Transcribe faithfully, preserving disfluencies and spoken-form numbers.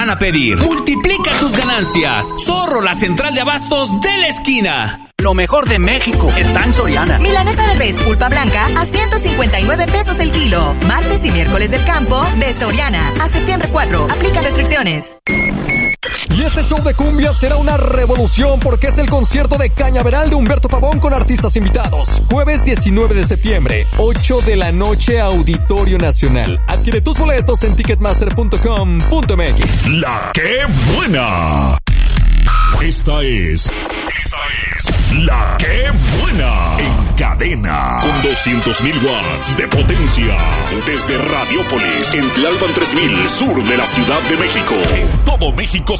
van a pedir. Multiplica tus ganancias. Zorro, la central de abastos de la esquina. Lo mejor de México está en Soriana. Milanesa de res pulpa blanca a ciento cincuenta y nueve pesos el kilo. Martes y miércoles del campo de Soriana. A septiembre cuatro. Aplica restricciones. Y este show de cumbia será una revolución porque es el concierto de Cañaveral de Humberto Pavón con artistas invitados. Jueves diecinueve de septiembre, ocho de la noche, Auditorio Nacional. Adquiere tus boletos en ticketmaster punto com punto m x. La que buena. Esta es... Esta es... La que buena. En cadena. Con doscientos mil watts de potencia. Desde Radiópolis, en Tlalpan tres mil, sur de la Ciudad de México. En todo México